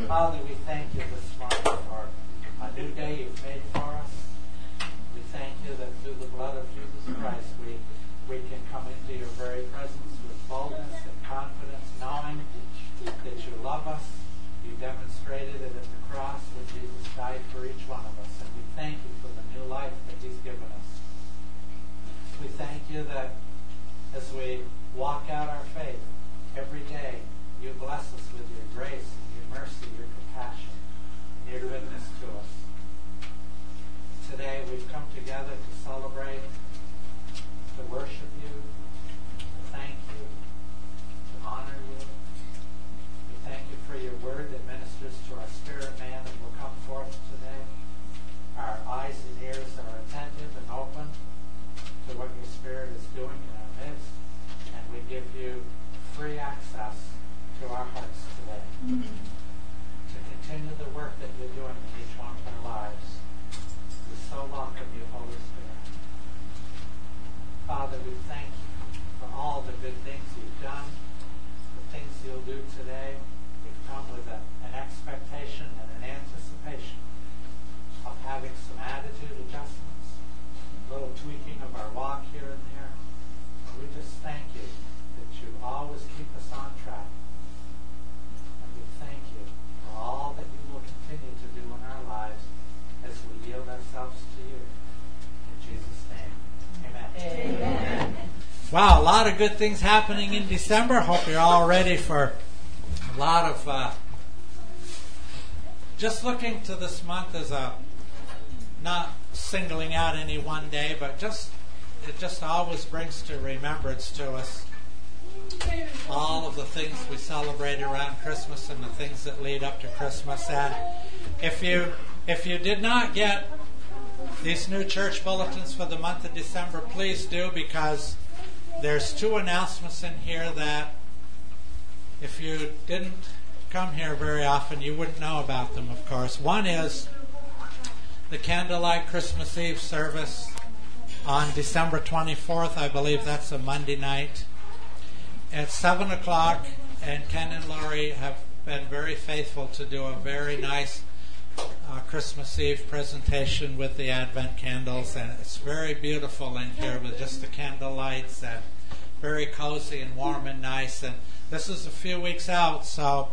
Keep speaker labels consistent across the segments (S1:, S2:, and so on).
S1: Father, we thank you this morning for a new day you've made for us. We thank you that through the blood of Jesus Christ we can come into your very presence with boldness and confidence, knowing that you love us. You demonstrated it at the cross when Jesus died for each one of us. And we thank you for the new life that he's given us. We thank you that as we walk out our faith every day, you bless us with your grace and your mercy, your compassion, and your goodness to us. Today we've come together to celebrate, to worship you, to thank you, to honor you. We thank you for your word that ministers to our spirit man and will come forth today. Our eyes and ears are attentive and open to what your Spirit is doing in our midst, and we give you free access to our hearts today to continue the work that you're doing in each one of our lives. We so welcome you, Holy Spirit. Father, we thank you for all the good things you've done, the things you'll do today. We've come with an expectation and an anticipation of having some attitude adjustments, a little tweaking of our walk here and there. And we just thank you that you always keep us on track. And we thank you for all that you will continue to do in our lives as we yield ourselves to you. In Jesus' name, amen. Amen. Wow, a lot of good things happening in December. Hope you're all ready for a lot of... just looking to this month as a... not singling out any one day, but it just always brings to remembrance to us all of the things we celebrate around Christmas and the things that lead up to Christmas. And if you did not get these new church bulletins for the month of December, please do, because there's two announcements in here that if you didn't come here very often, you wouldn't know about them, of course. One is the Candlelight Christmas Eve service on December 24th. I believe that's a Monday night at 7 o'clock. And Ken and Laurie have been very faithful to do a very nice Christmas Eve presentation with the Advent candles. And it's very beautiful in here with just the candle lights, and very cozy and warm and nice. And this is a few weeks out, so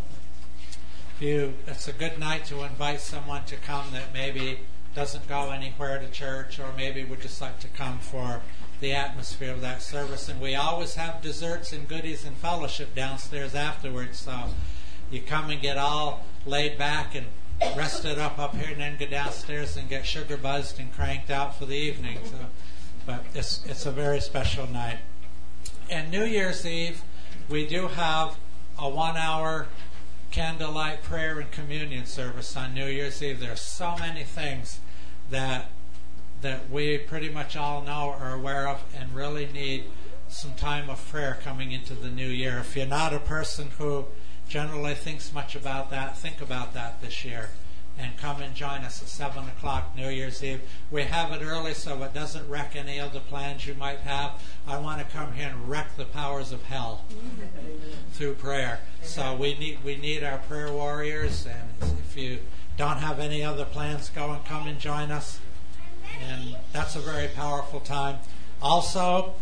S1: it's a good night to invite someone to come that maybe doesn't go anywhere to church, or maybe would just like to come for the atmosphere of that service. And we always have desserts and goodies and fellowship downstairs afterwards, so you come and get all laid back and rested up here, and then go downstairs and get sugar buzzed and cranked out for the evening. So, but it's a very special night. And New Year's Eve, we do have a 1-hour candlelight prayer and communion service on New Year's Eve. There are so many things that we pretty much all know or are aware of, and really need some time of prayer coming into the new year. If you're not a person who generally thinks much about that, think about that this year and come and join us at 7 o'clock New Year's Eve. We have it early so it doesn't wreck any other plans you might have. I want to come here and wreck the powers of hell through prayer. So we need our prayer warriors, and if you don't have any other plans, go and come and join us. And that's a very powerful time. Also,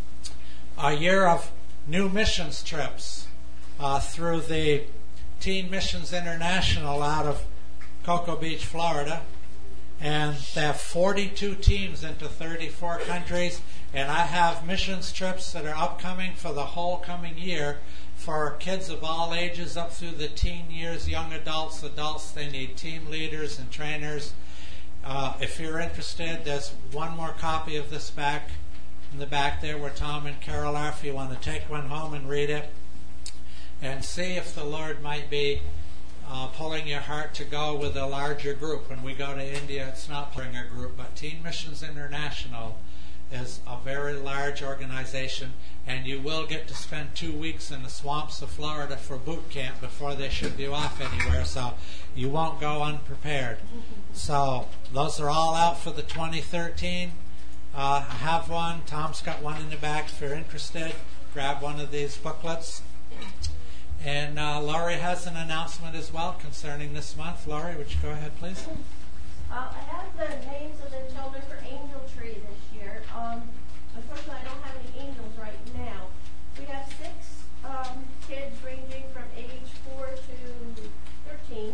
S1: a year of new missions trips through the Teen Missions International out of Cocoa Beach, Florida. And they have 42 teams into 34 countries. And I have missions trips that are upcoming for the whole coming year for kids of all ages up through the teen years, young adults. They need team leaders and trainers. If you're interested, there's one more copy of this back in the back there where Tom and Carol are, if you want to take one home and read it and see if the Lord might be pulling your heart to go with a larger group. When we go to India, it's not pulling a group, but Teen Missions International is a very large organization, and you will get to spend 2 weeks in the swamps of Florida for boot camp before they ship you off anywhere, so you won't go unprepared. So those are all out for the 2013. I have one. Tom's got one in the back if you're interested. Grab one of these booklets. And Laurie has an announcement as well concerning this month. Laurie, would you go ahead, please?
S2: I have the names of the children for Angel Tree this year. Unfortunately, I don't have any angels right now. We have 6 kids ranging from age 4 to 13.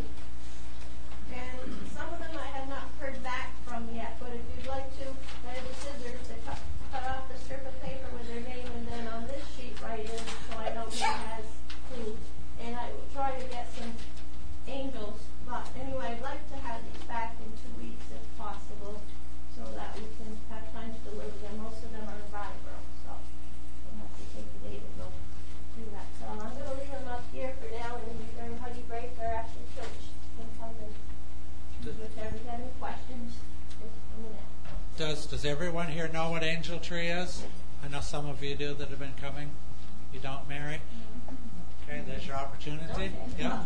S2: And some of them I have not heard back from yet. But if you'd like to, I have the scissors to cut off the strip of paper with their name and then on this sheet write in so I don't get as clean. And I will try to get some angels. But anyway, I'd like to have these back in 2 weeks if possible so that we can have time to deliver them. Most of them are in Brattleboro, so we'll have to take the day to go do that. So I'm going to leave them up here for now, and during Huggy break, they're after church. You can come and whichever you have any questions, just come in.
S1: Does everyone here know what Angel Tree is? I know some of you do that have been coming. You don't, Mary? Okay, there's your opportunity. Yeah.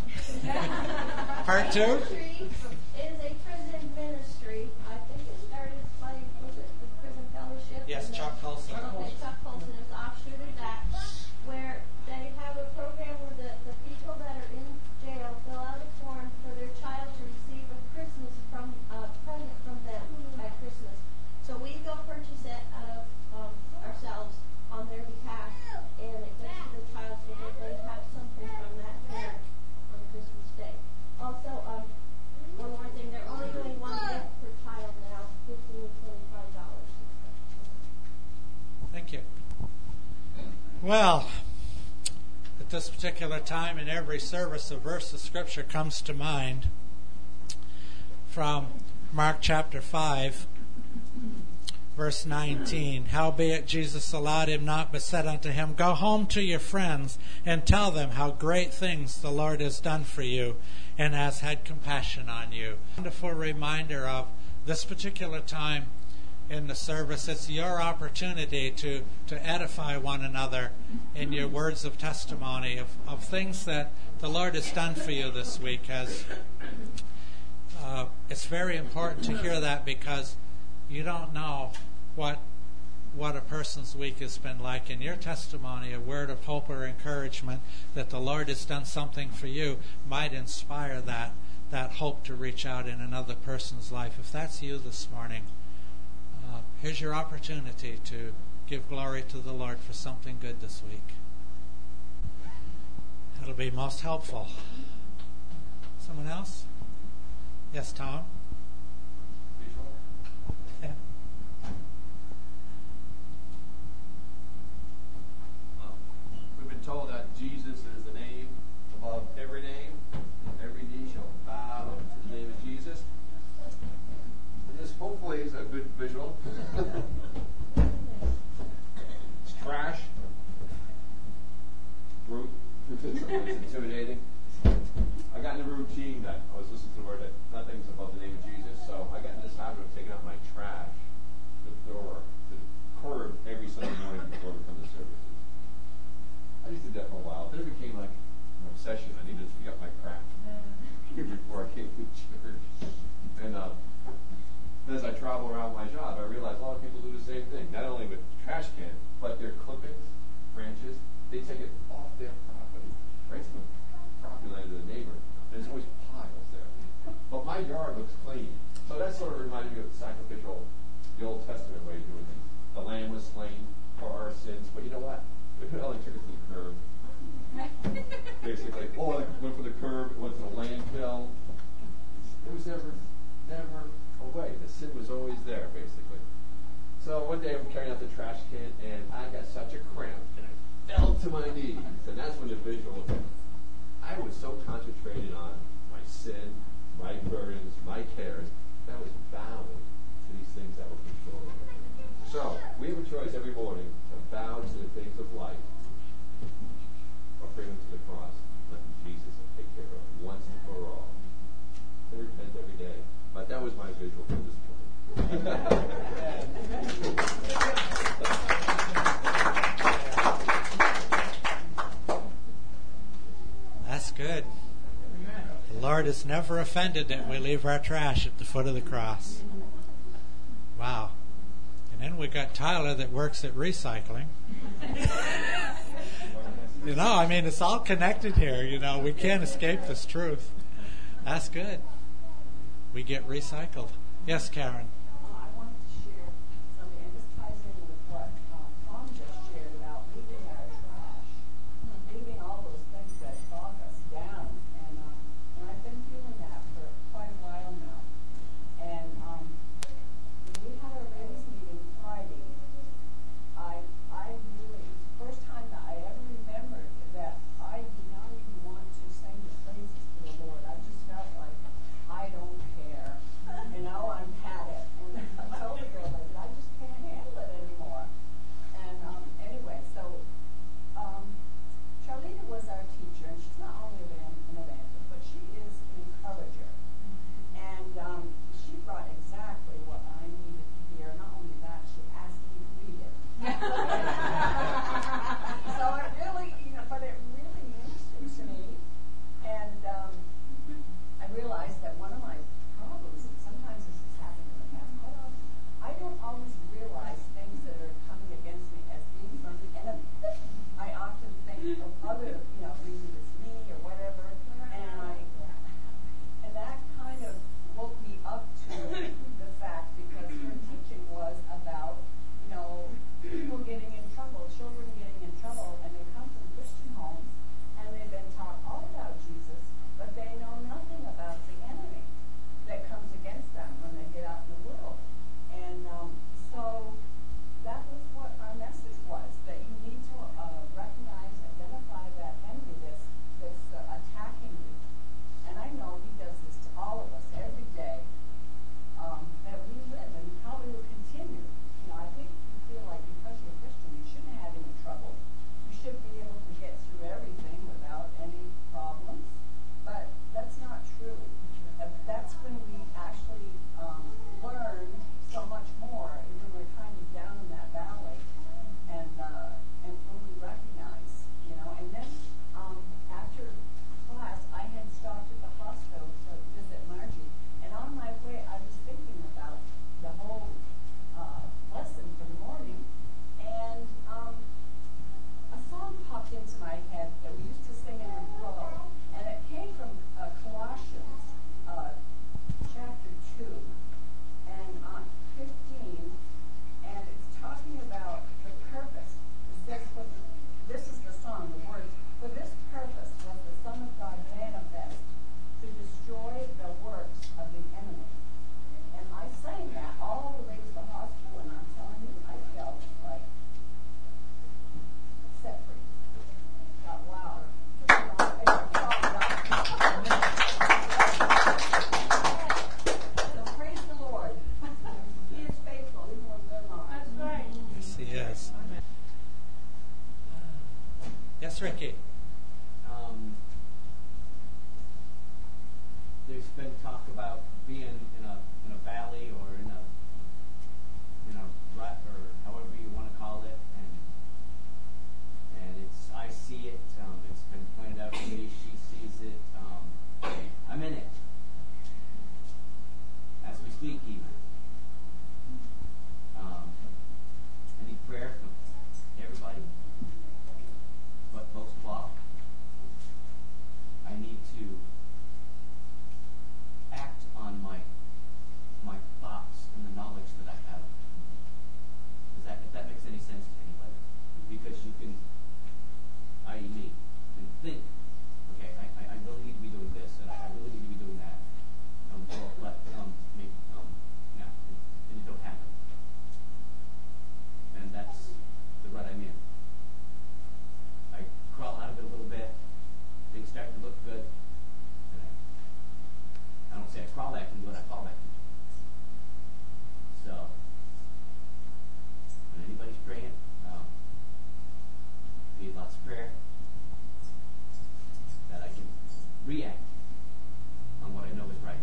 S1: Part 2?
S2: Angel Tree is a prison ministry. I think it started by, was it the Prison Fellowship?
S1: Yes, Chuck Colson.
S2: Okay, Chuck Colson is offshoot of that, where they have a program where the people that are in jail fill out a form for their child to receive a Christmas present from them at Christmas. So we go purchase it out of ourselves on their behalf, and it goes to the child so that they have something from that parent on Christmas Day. Also, one more thing, they're only doing one gift per child now, $15 to $25.
S1: Thank you. Well, at this particular time in every service, a verse of Scripture comes to mind from Mark chapter 5, verse 19. Howbeit Jesus allowed him not, but said unto him, Go home to your friends, and tell them how great things the Lord has done for you, and has had compassion on you. Wonderful reminder of this particular time in the service. It's your opportunity to edify one another in your words of testimony of things that the Lord has done for you this week. It's very important to hear that, because you don't know what a person's week has been like. In your testimony, a word of hope or encouragement that the Lord has done something for you might inspire that hope to reach out in another person's life. If that's you this morning, here's your opportunity to give glory to the Lord for something good this week. It'll be most helpful. Someone else? Yes, Tom? Yeah.
S3: We've been told that Jesus is the name above every name. Every knee shall bow to the name of Jesus. And this hopefully is a good visual. It's trash. Brute. It's intimidating. I got in a routine that I was listening to the word that nothing's above the name of Jesus. So I got in this habit of taking out my trash, the door, to the curb every Sunday morning before we come to services. I just did that for a while. Then it became like an obsession. I needed to pick up my crap before I came to church. And as I travel around my job, I realize a lot of people do the same thing. Not only with trash cans, but their clippings, branches, they take it off their property, right to the property line of the neighbor. There's always piles there. But my yard looks clean. So that sort of reminded me of the sacrificial, the Old Testament way of doing things. The lamb was slain for our sins, but you know what? It only took it to the curb. Basically, it went from the curb, it went to the landfill. It was never away. The sin was always there, basically. So one day I'm carrying out the trash can, and I got such a cramp, and I fell to my knees. And that's when the visual hit. I was so concentrated on my sin, my burdens, my cares, that I was bowing to these things that were controlling me. So we have a choice every morning to bow to the things of life, or bring them to the cross, let Jesus take care of it once and for all. I repent every day. But that was my visual for this point.
S1: That's good. The Lord is never offended that we leave our trash at the foot of the cross. Wow. And then we got Tyler that works at recycling. I mean, it's all connected here. We can't escape this truth. That's good. We get recycled. Yes, Karen.
S4: I wanted to share something, and this ties in with what Tom just shared about leaving our trash, leaving all those things that bog us down. And I've been feeling that for quite a while now. And when we had our ladies' meeting Friday, I really, first time that I ever remembered that I did not even want to sing the praises to the Lord. I just felt like I don't care. I've had it. And I told the girl, I just can't handle it anymore. And anyway, so Charlita was our teacher, and she's not only an evangelist, but she is an encourager. And she brought exactly what I needed to hear. Not only that, she asked me to read it. So it really, but it really interested to me. And I realized that one of my problems, and sometimes this has happened in the past, I don't always realize things that are coming against me as being from the enemy. I often think of other, maybe it's me or whatever, and that kind of woke me up to the fact, because her teaching was about, people getting in trouble, children getting in trouble, and they come from Christian homes, and they've been taught all about Jesus, but they know nothing about the enemy that comes against them when they get out in the world. And so that was what our message was, that you need to recognize, identify that enemy that's attacking you. And I know he does this to all of us every day that we live, and probably will continue. I think you feel like because you're a Christian, you shouldn't have any trouble. You should be able to get through everything without any problems. But that's not true. That's when we actually learn so much more, when we're kind of down in that valley, and when we recognize, And then after class, I had stopped at the hospital to visit Margie, and on my way, I was thinking about the whole lesson for the morning, and a song popped into my head that we used to sing in the flow, and it came from Colossians chapter 2 and 15, and it's talking about the purpose. It says, this is the song, the words, for this purpose was the Son of God manifest to destroy the works of the enemy. And I sang that all the way to the hospital, and I'm telling you, I felt like set free. Thought, wow. So praise the Lord. He is faithful, even when we're not.
S2: That's right.
S1: Yes, he is. Yes, Ricky.
S5: There's been talk about being in a valley or in a rut, or however you want to call it, and I see it. It's been pointed out to me. She sees it. I'm in it as we speak, even. I need prayer from everybody, but most of all, I need to act on my thoughts and the knowledge that I have. If that makes any sense to anybody, because you can, i.e. me, can think, okay, I really need to be doing this, and I really need to be doing that. And it don't happen. And that's the rut I'm in. I crawl out of it a little bit, things start to look good, and I don't say I crawl back into it, I fall back into it. So, when anybody's praying, need lots of prayer, that I can react on what I know is right.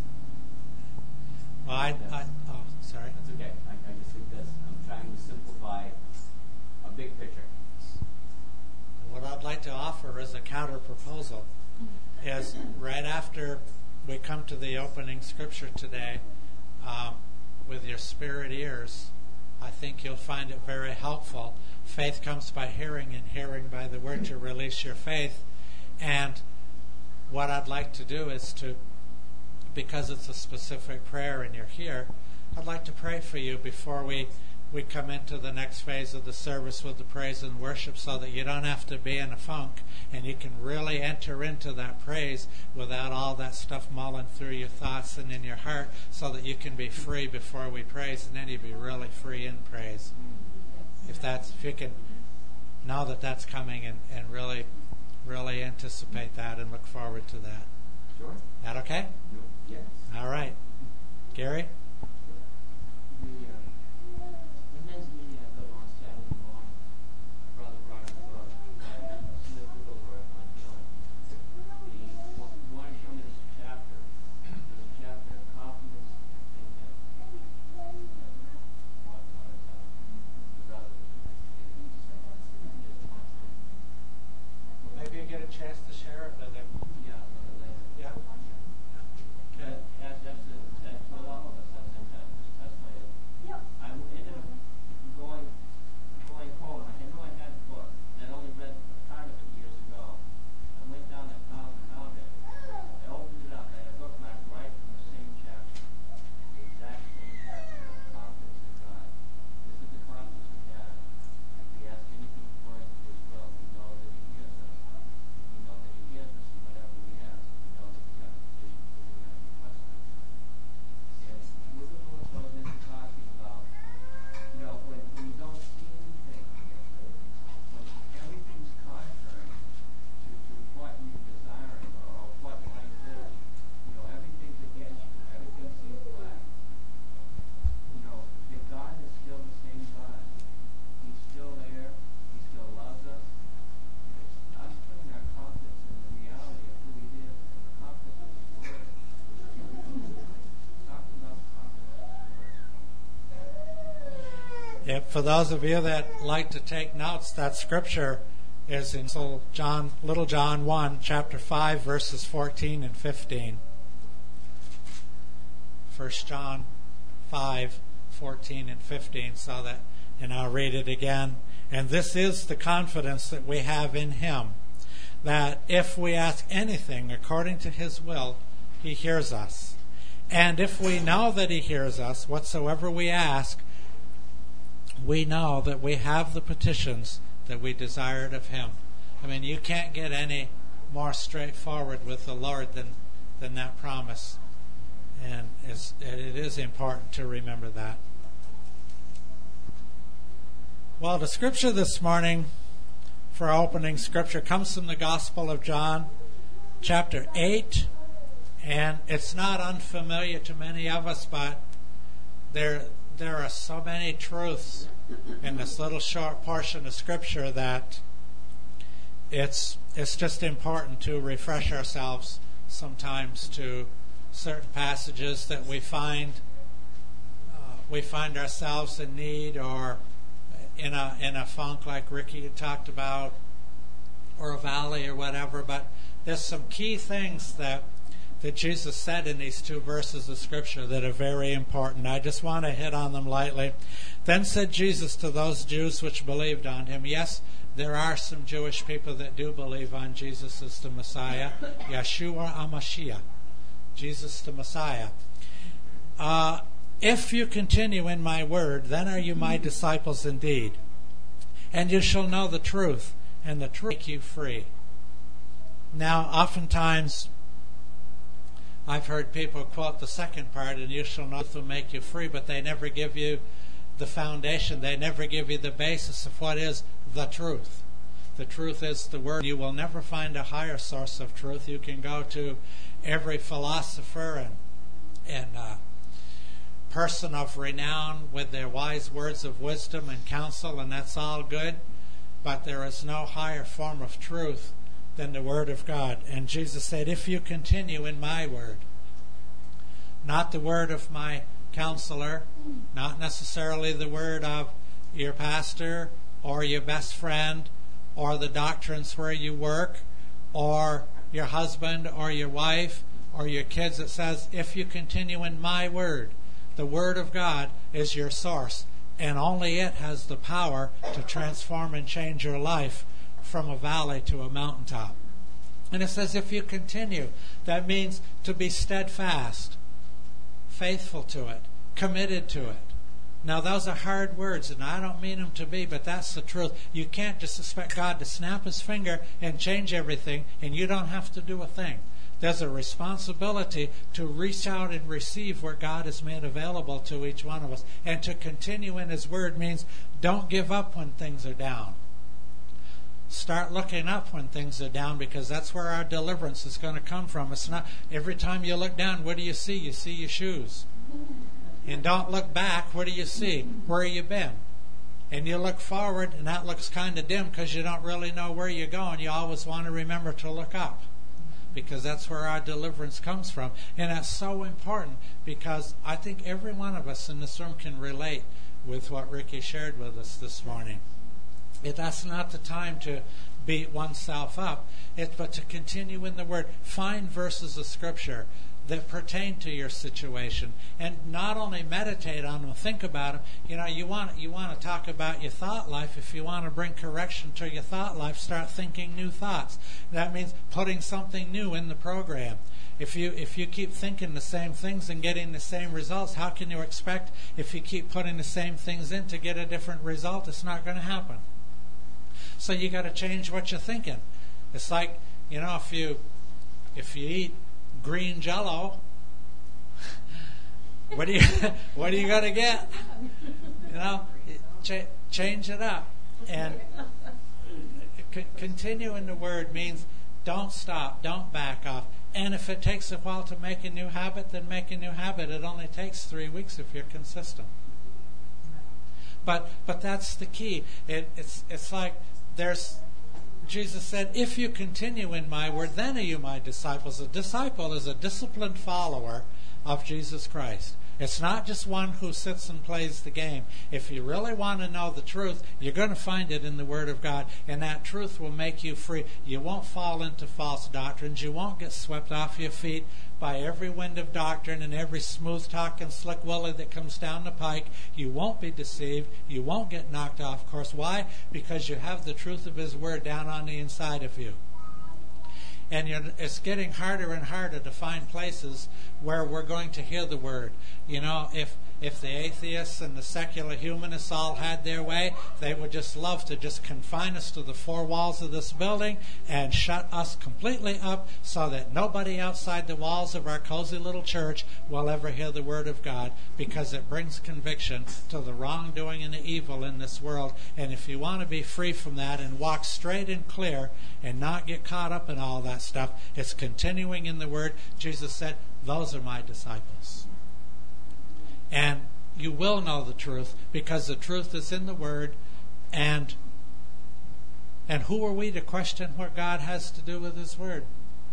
S1: Well, sorry.
S5: That's okay. I just think I'm trying to simplify a big picture.
S1: What I'd like to offer as a counter proposal is right after we come to the opening scripture today, with your spirit ears, I think you'll find it very helpful. Faith comes by hearing, and hearing by the word, to release your faith. And what I'd like to do is to, because it's a specific prayer and you're here, I'd like to pray for you before we come into the next phase of the service with the praise and worship, so that you don't have to be in a funk and you can really enter into that praise without all that stuff mulling through your thoughts and in your heart, so that you can be free before we praise, and then you'll be really free in praise. If you can know that that's coming, and really anticipate that and look forward to that.
S5: Sure.
S1: That okay?
S5: No. Yes.
S1: All right. Gary?
S6: The men's meeting I go to on Saturday morning, my brother brought up Smith Wigglesworth on healing. You want to show me this chapter? There's a chapter, Confidence in Him. What the brother was investigating.
S1: Maybe you get a chance to share it with him.
S6: Yeah, a little later.
S1: Yeah. Okay.
S6: That's with all of us. That's my I ended up going home. I knew I had the book. I'd only read part of it years ago. I went down and found it. I opened it up. I had a bookmark right in the same chapter. The exact same chapter. Confidence in God. This is the confidence we have. If we ask anything according to His will, we know that He hears us. We know that He hears us in whatever we ask. We know that we have a petition for we have requested. And Wigglesworth goes into talking about, when you don't see anything, when everything's contrary to what you're desiring or what life is, everything's against you, everything seems black. If God is still the same God, He's still there, He still loves us. It's us putting our confidence in the reality of who He is and the confidence of His Word. Talking about confidence of His Word.
S1: Yeah, for those of you that like to take notes, that scripture is in Little John 1, chapter 5, verses 14 and 15. 1 John 5, 14 and 15, so that, and I'll read it again. And this is the confidence that we have in Him, that if we ask anything according to His will, He hears us. And if we know that He hears us, whatsoever we ask, we know that we have the petitions that we desired of Him. I mean, you can't get any more straightforward with the Lord than that promise. And it is important to remember that. Well, the scripture this morning for our opening scripture comes from the Gospel of John, chapter 8. And it's not unfamiliar to many of us, but there are so many truths in this little short portion of Scripture that it's just important to refresh ourselves sometimes to certain passages that we find ourselves in need, or in a funk like Ricky had talked about, or a valley or whatever. But there's some key things that Jesus said in these two verses of Scripture that are very important. I just want to hit on them lightly. Then said Jesus to those Jews which believed on Him. Yes, there are some Jewish people that do believe on Jesus as the Messiah. Yeshua HaMashiach. Jesus the Messiah. If you continue in my word, then are you my disciples indeed. And you shall know the truth, and the truth will make you free. Now, oftentimes, I've heard people quote the second part, and you shall know the truth will make you free, but they never give you the foundation. They never give you the basis of what is the truth. The truth is the Word. You will never find a higher source of truth. You can go to every philosopher and person of renown with their wise words of wisdom and counsel, and that's all good, but there is no higher form of truth than the Word of God. And Jesus said, if you continue in my word, not the word of my counselor, not necessarily the word of your pastor or your best friend or the doctrines where you work or your husband or your wife or your kids. It says, if you continue in my word, the Word of God is your source. And only it has the power to transform and change your life from a valley to a mountaintop. And it says if you continue, that means to be steadfast, faithful to it, committed to it. Now those are hard words, and I don't mean them to be, but that's the truth. You can't just expect God to snap his finger and change everything, and you don't have to do a thing. There's a responsibility to reach out and receive what God has made available to each one of us. And to continue in his word means don't give up when things are down. Start looking up when things are down, because that's where our deliverance is going to come from. It's not every time you look down, what do you see? You see your shoes. And don't look back, what do you see? Where you been? And you look forward, and that looks kind of dim because you don't really know where you're going. You always want to remember to look up, because that's where our deliverance comes from. And that's so important, because I think every one of us in this room can relate with what Ricky shared with us this morning. That's not the time to beat oneself up, but to continue in the Word. Find verses of Scripture that pertain to your situation, and not only meditate on them, think about them. You want to talk about your thought life. If you want to bring correction to your thought life, start thinking new thoughts. That means putting something new in the program. If you keep thinking the same things and getting the same results, how can you expect, if you keep putting the same things in, to get a different result? It's not going to happen. So you got to change what you're thinking. It's like, if you eat green Jello, what are you going to get? Change it up. And continue in the Word means don't stop, don't back off. And if it takes a while to make a new habit, then make a new habit. It only takes 3 weeks if you're consistent. But that's the key. It's like Jesus said, if you continue in my word, then are you my disciples. A disciple is a disciplined follower of Jesus Christ. It's not just one who sits and plays the game. If you really want to know the truth, you're going to find it in the Word of God, and that truth will make you free. You won't fall into false doctrines. You won't get swept off your feet by every wind of doctrine and every smooth talk and slick willy that comes down the pike. You won't be deceived. You won't get knocked off course. Why? Because you have the truth of His Word down on the inside of you. And it's getting harder and harder to find places where we're going to hear the Word. If the atheists and the secular humanists all had their way, they would just love to just confine us to the 4 walls of this building and shut us completely up so that nobody outside the walls of our cozy little church will ever hear the Word of God, because it brings conviction to the wrongdoing and the evil in this world. And if you want to be free from that and walk straight and clear and not get caught up in all that stuff, it's continuing in the Word. Jesus said, those are my disciples. And you will know the truth, because the truth is in the Word. And who are we to question what God has to do with His Word?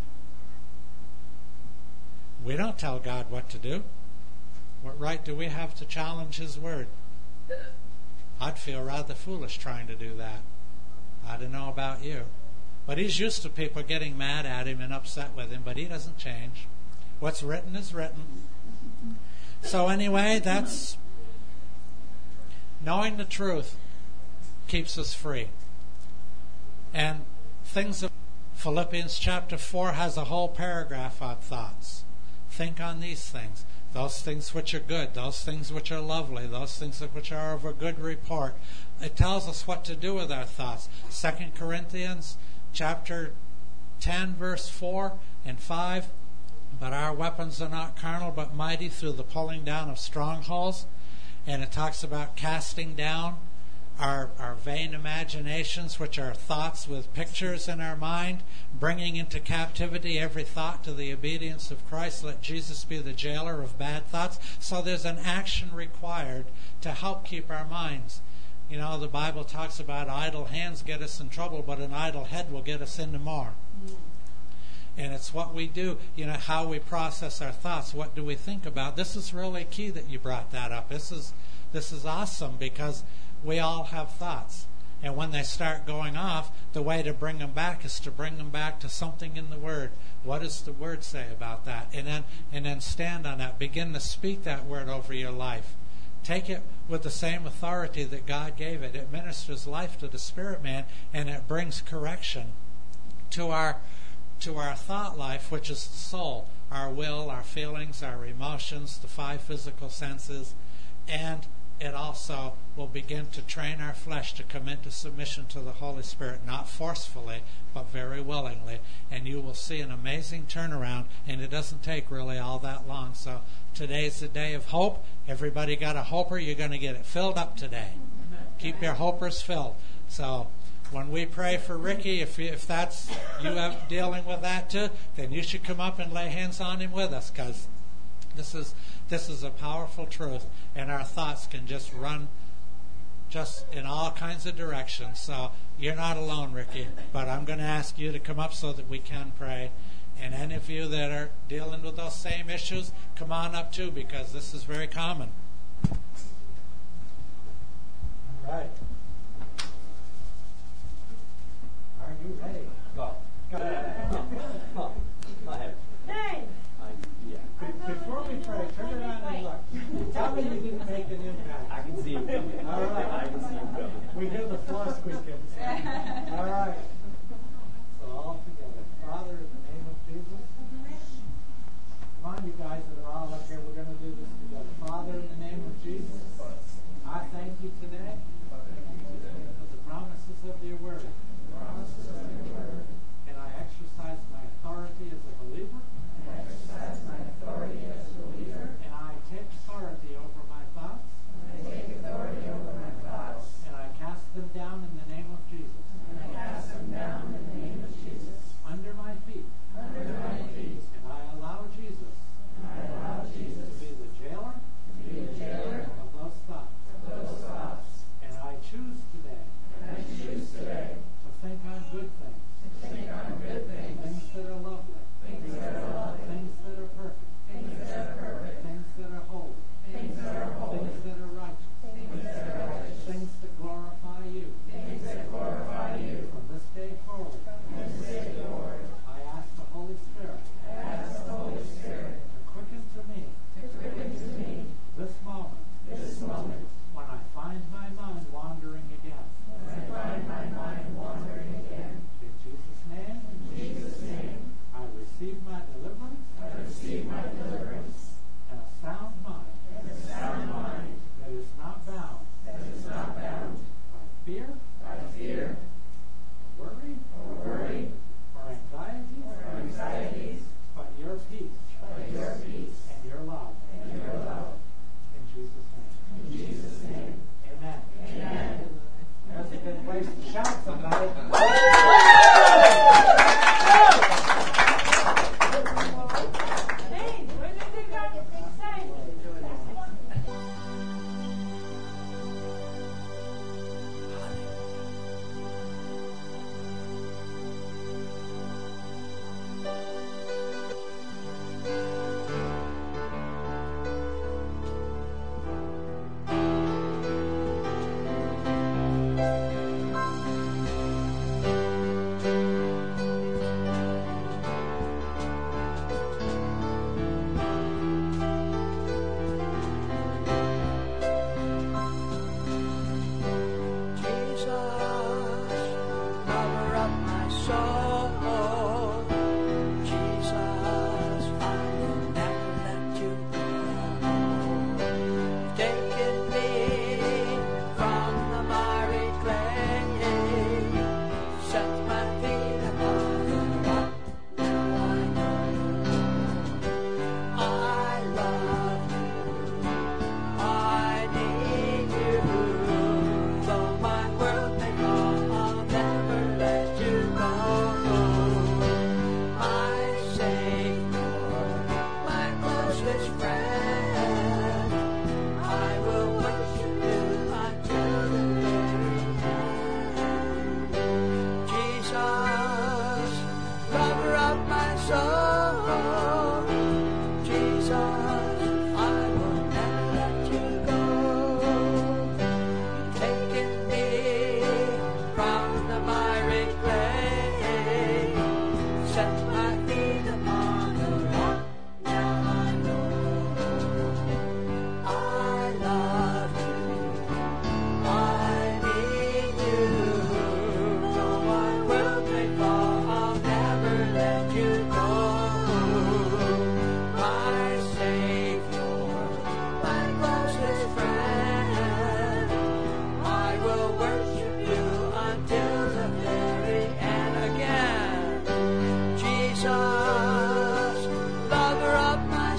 S1: We don't tell God what to do. What right do we have to challenge His Word? I'd feel rather foolish trying to do that. I don't know about you. But He's used to people getting mad at Him and upset with Him, but He doesn't change. What's written is written. So anyway, that's knowing the truth keeps us free. And things of Philippians chapter 4 has a whole paragraph on thoughts. Think on these things. Those things which are good, those things which are lovely, those things which are of a good report. It tells us what to do with our thoughts. 2 Corinthians chapter 10, verse 4 and 5. But our weapons are not carnal, but mighty through the pulling down of strongholds. And it talks about casting down our vain imaginations, which are thoughts with pictures in our mind, bringing into captivity every thought to the obedience of Christ. Let Jesus be the jailer of bad thoughts. So there's an action required to help keep our minds. The Bible talks about idle hands get us in trouble, but an idle head will get us into more. And it's what we do, how we process our thoughts. What do we think about? This is really key that you brought that up. This is awesome, because we all have thoughts. And when they start going off, the way to bring them back is to bring them back to something in the Word. What does the Word say about that? And then stand on that. Begin to speak that Word over your life. take it with the same authority that God gave it. It ministers life to the spirit man, and it brings correction to our thought life, which is the soul, our will, our feelings, our emotions, the 5 physical senses, and it also will begin to train our flesh to come into submission to the Holy Spirit, not forcefully, but very willingly. And you will see an amazing turnaround, and it doesn't take really all that long. So today's the day of hope. Everybody got a hoper? You're going to get it filled up today. Keep your hopers filled. So when we pray for Ricky, if that's you have dealing with that too, then you should come up and lay hands on him with us, because this is a powerful truth, and our thoughts can just run just in all kinds of directions. So you're not alone, Ricky, but I'm going to ask you to come up so that we can pray. And any of you that are dealing with those same issues, come on up too, because this is very common. All right. Are you ready?
S5: Go.
S1: Go.
S5: I have.
S2: Name.
S1: Before we pray, turn around and look. Tell me you didn't make an impact.
S5: I can see him coming.
S1: All right.
S5: I can see him coming.
S1: We hear the floor squeaking. All right. So all together. Father, in the name of Jesus. Come on, you guys that are all up here. We're going to do this together. Father, in the name of Jesus, I thank you today for the promises of your word. And I exercise my authority as a believer. And I take authority over my thoughts. And I cast them down in the name of Jesus.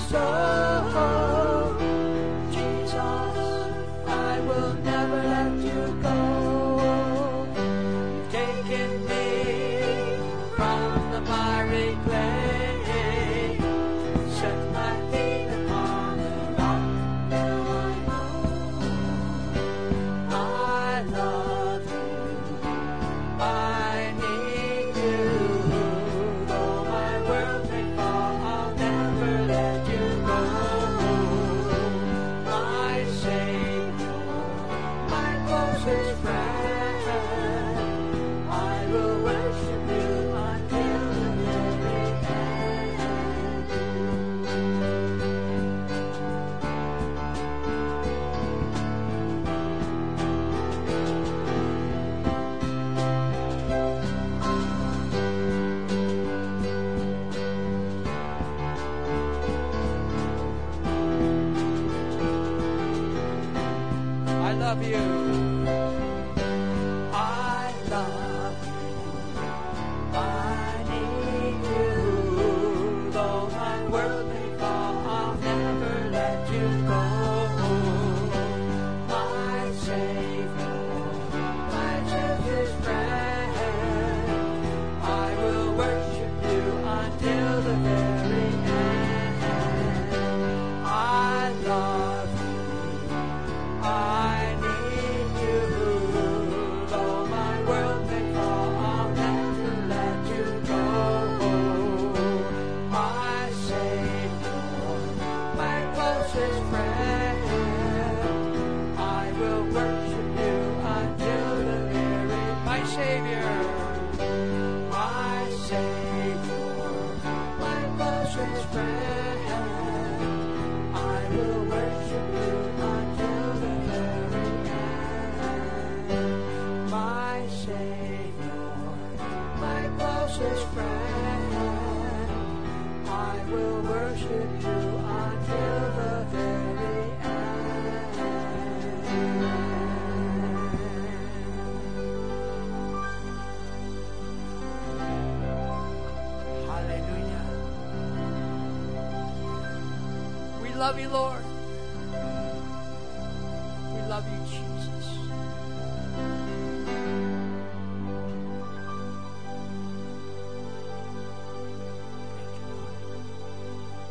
S7: soul. Jesus, I will never let you go. You've taken me from the miry clay, set my feet upon the rock. I love you, I need you. Though my world may fall, I'll never let you go. My Savior, my closest friend, I will worship you until the very end. I love you. I love you. I need you. Though my world may fall, I'll never let you go. My Savior, my dearest friend, I will worship you until the very end. I love you. I need you. Though my world may fall, I'll never let you go. My Savior, my closest friend, I will worship you until the very end. My Savior, my Savior, my closest friend, I will worship you until the very end. My Savior, my closest friend, I will worship you until the very end. Hallelujah. We love you, Lord. We love you, Jesus. Thank you, Lord.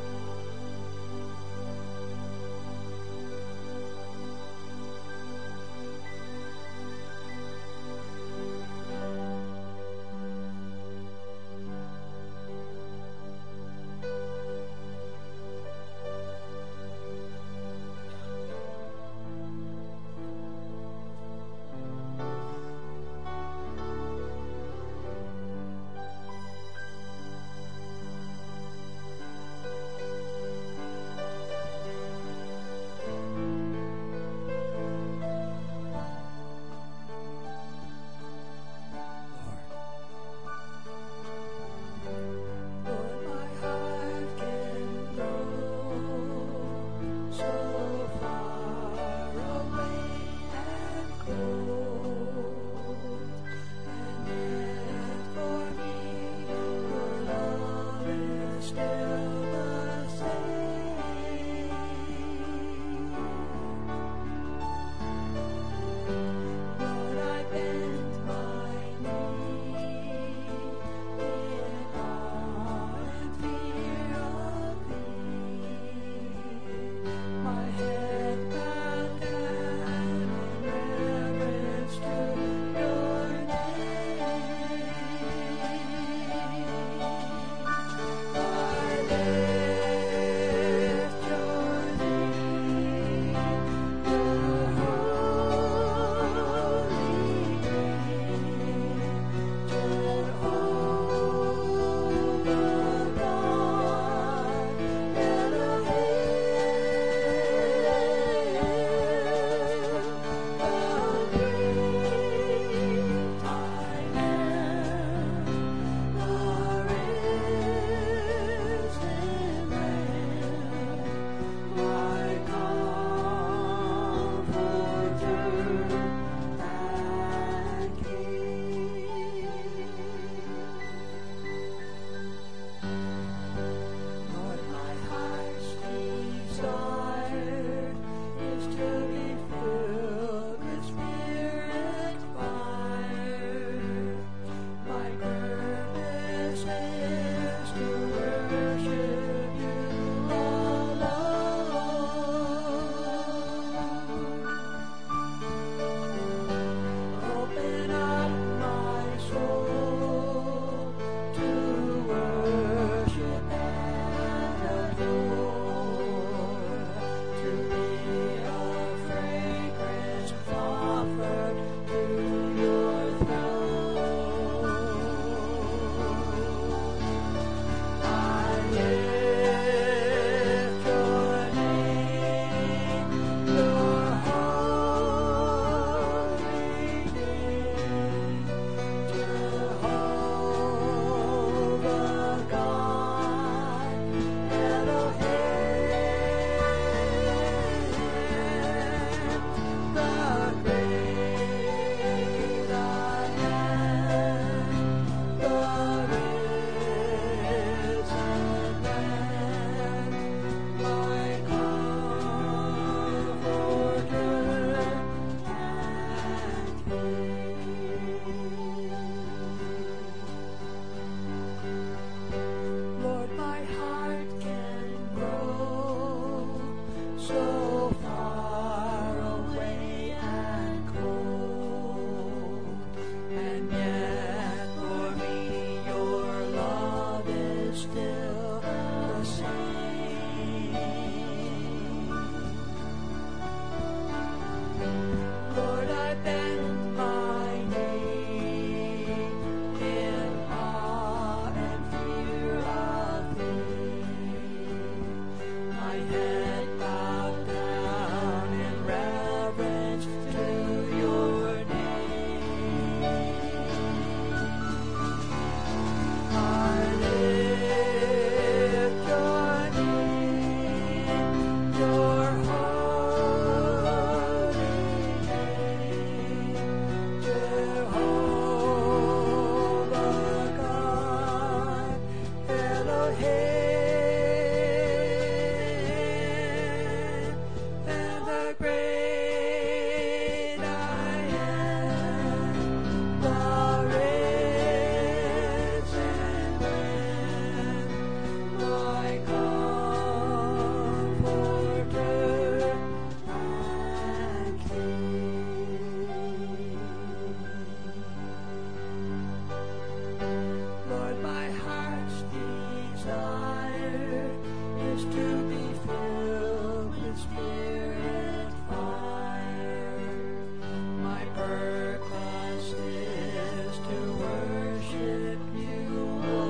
S7: to be filled with Spirit fire. My purpose is to worship you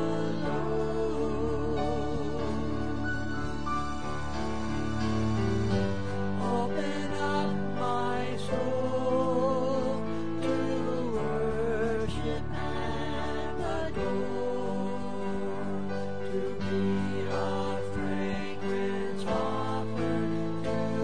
S7: alone. Open up my soul to worship and adore, to be a fragrance offered to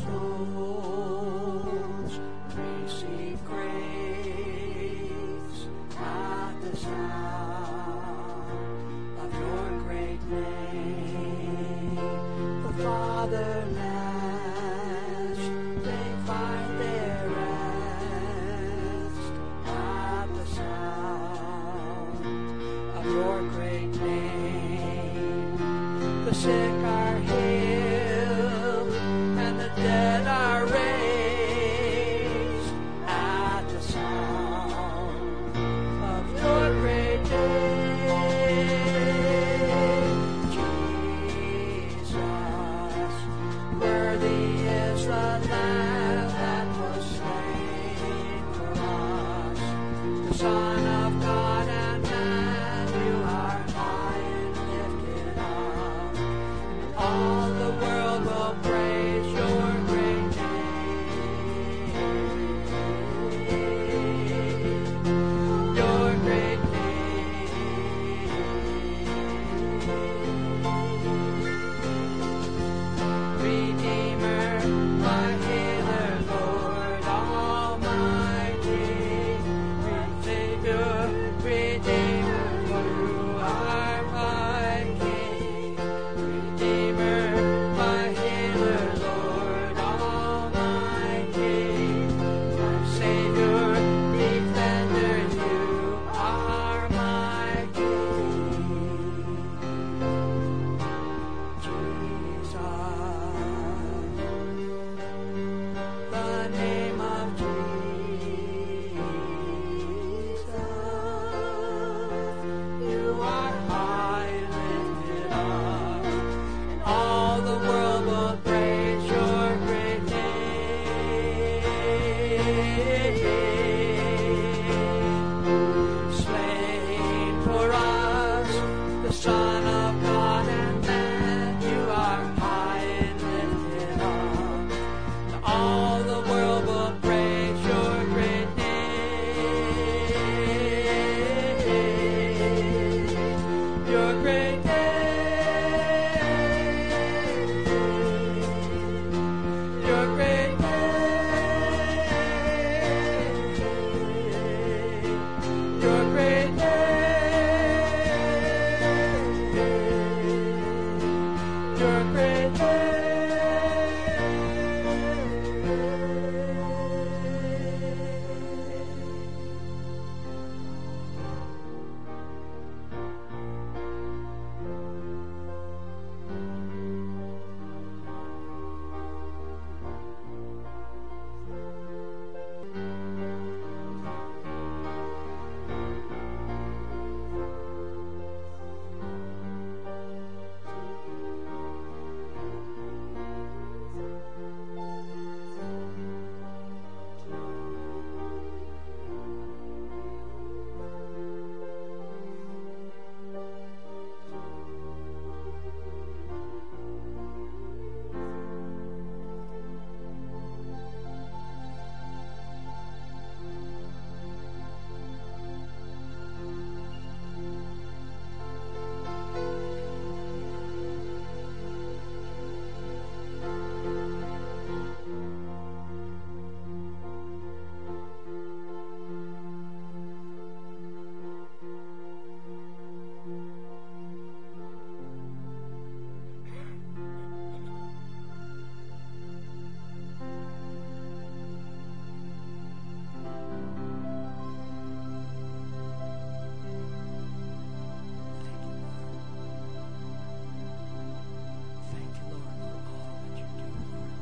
S7: souls receive grace at the sound of your great name. The fatherless, they find their rest at the sound of your great name. The sick are healed and the dead are raised at the sound of your great name. Jesus, worthy is the Lamb that was slain for us, the Son of God and man. You are high and lifted up. All the world will praise your great name. Your great name. Redeemer, my healer, Lord Almighty. Savior, Redeemer, you are my King. Redeemer, my healer, Lord Almighty. My Savior, Defender, you are my King. Jesus, the name of Jesus. You are high and lifted up, and all the world will praise your great name. Slain for us, the Son of God and man, you are high and lifted up, and all the world will praise your great name. Your great name. Your great name. Your great name. Your great Thank you, Lord, for all that you do,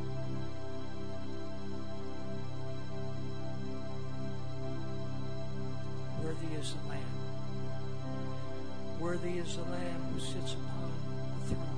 S7: Lord. Worthy is the Lamb. Worthy is the Lamb who sits upon the throne.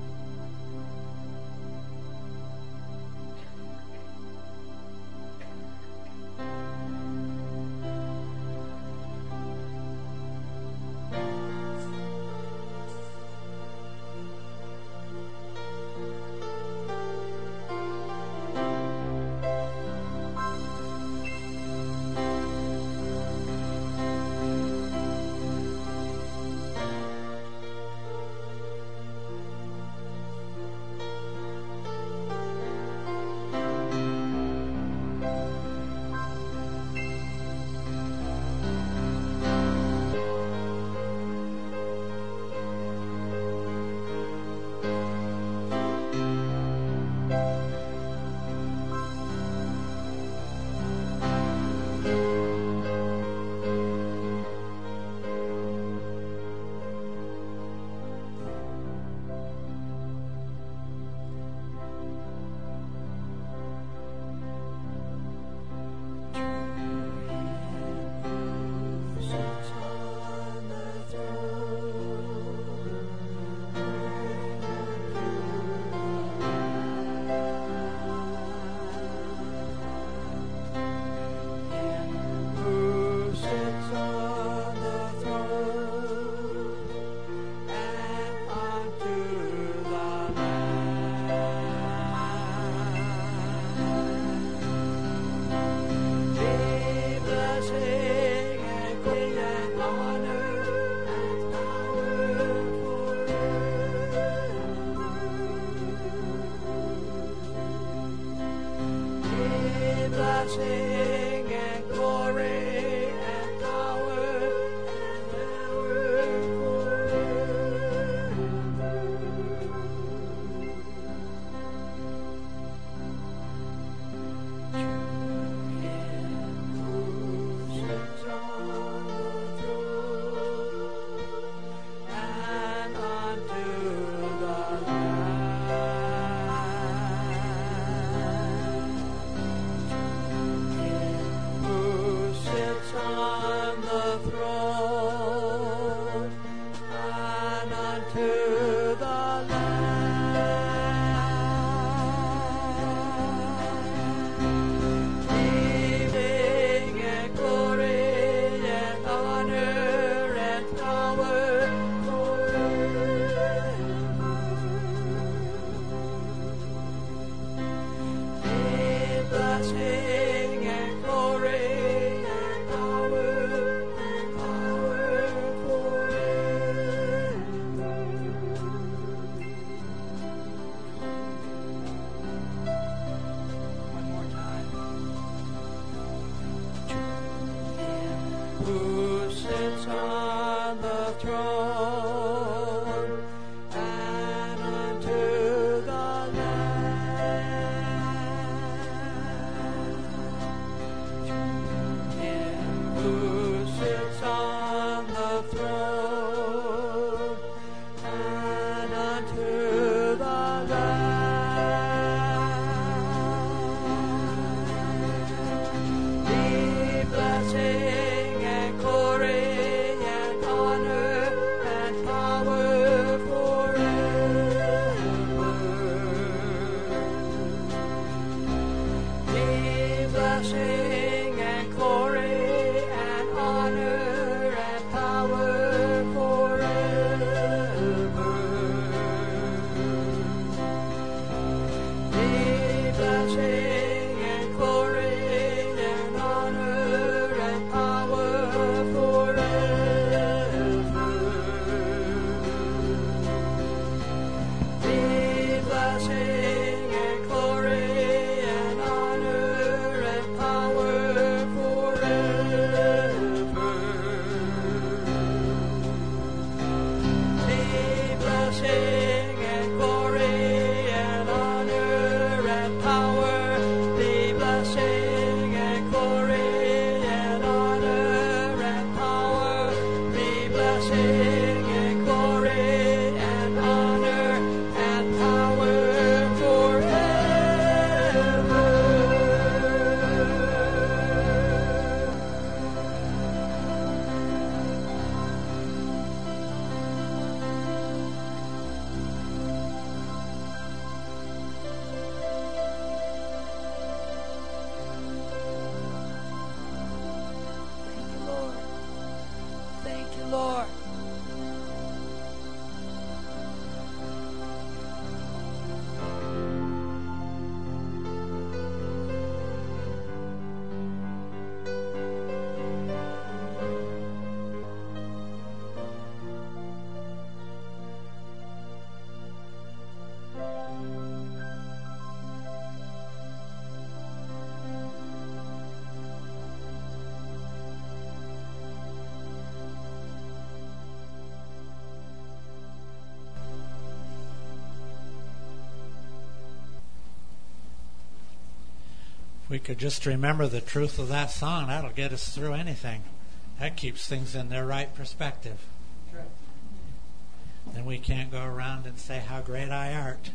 S7: blessing and glory and power and ever who sits on the throne and unto the Lamb. Him who sits on the throne and unto the Lamb. Be blessing and glory and honor and power forever. Be blessing and glory and honor and power forever. Be blessing and glory and honor and power forever. Be blessing and glory and honor and power forever. Be blessing and glory and honor and power. Be blessing and glory and honor and power. Be blessing and glory and honor and power forever. Thank you, Lord. Thank you, Lord.
S1: If we could just remember the truth of that song, that'll get us through anything. That keeps things in their right perspective. Then we can't go around and say how great I art.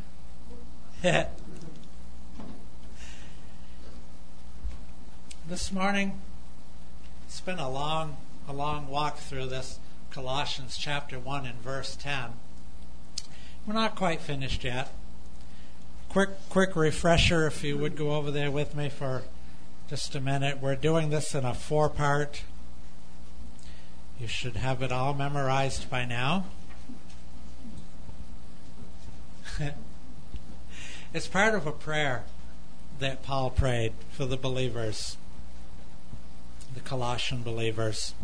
S1: This morning, it's been a long walk through this Colossians chapter 1 and verse 10. We're not quite finished yet. Quick refresher, if you would go over there with me for just a minute. We're doing this in a 4-part. You should have it all memorized by now. It's part of a prayer that Paul prayed for the believers, the Colossian believers.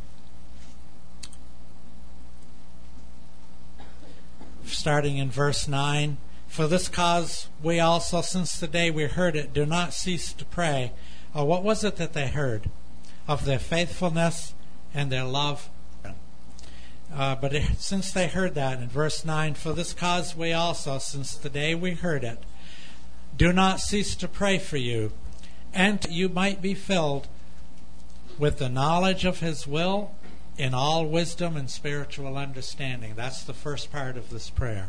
S1: Starting in verse 9, "For this cause we also, since the day we heard it, do not cease to pray what was it that they heard? Of their faithfulness and their love. Since they heard that, in verse 9, for this cause we also, since the day we heard it, do not cease to pray for you, and you might be filled with the knowledge of His will in all wisdom and spiritual understanding. That's the first part of this prayer.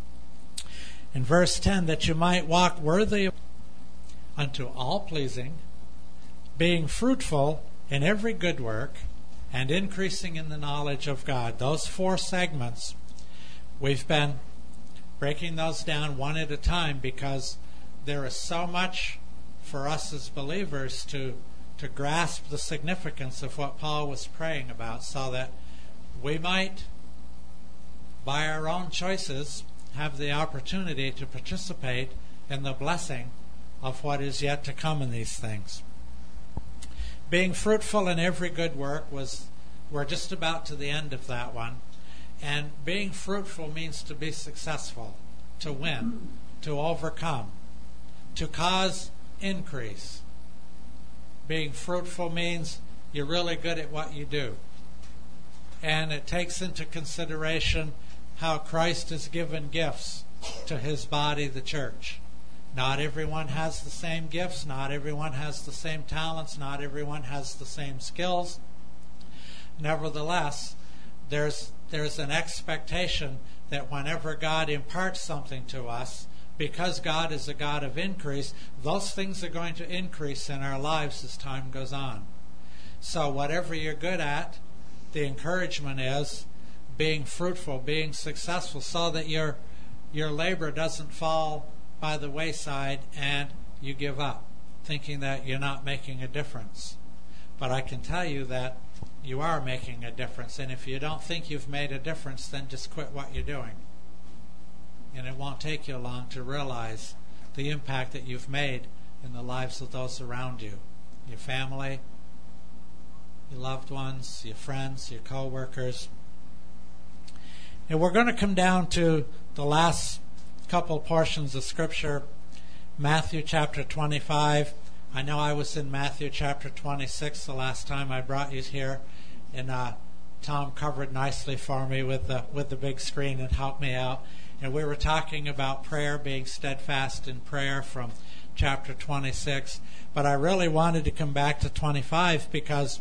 S1: In verse 10, that you might walk worthy unto all pleasing, being fruitful in every good work, and increasing in the knowledge of God. Those 4 segments, we've been breaking those down one at a time because there is so much for us as believers to grasp the significance of what Paul was praying about, so that we might, by our own choices, have the opportunity to participate in the blessing of what is yet to come in these things. Being fruitful in every good work we're just about to the end of that one. And being fruitful means to be successful, to win, to overcome, to cause increase. Being fruitful means you're really good at what you do. And it takes into consideration how Christ has given gifts to His body, the church. Not everyone has the same gifts. Not everyone has the same talents. Not everyone has the same skills. Nevertheless, there's an expectation that whenever God imparts something to us, because God is a God of increase, those things are going to increase in our lives as time goes on. So whatever you're good at, the encouragement is being fruitful, being successful, so that your labor doesn't fall by the wayside and you give up, thinking that you're not making a difference. But I can tell you that you are making a difference, and if you don't think you've made a difference, then just quit what you're doing. And it won't take you long to realize the impact that you've made in the lives of those around you, your family, your loved ones, your friends, your co-workers. And we're going to come down to the last couple portions of Scripture, Matthew chapter 25. I know I was in Matthew chapter 26 the last time I brought you here, and Tom covered nicely for me with the big screen and helped me out. And we were talking about prayer, being steadfast in prayer from chapter 26. But I really wanted to come back to 25 because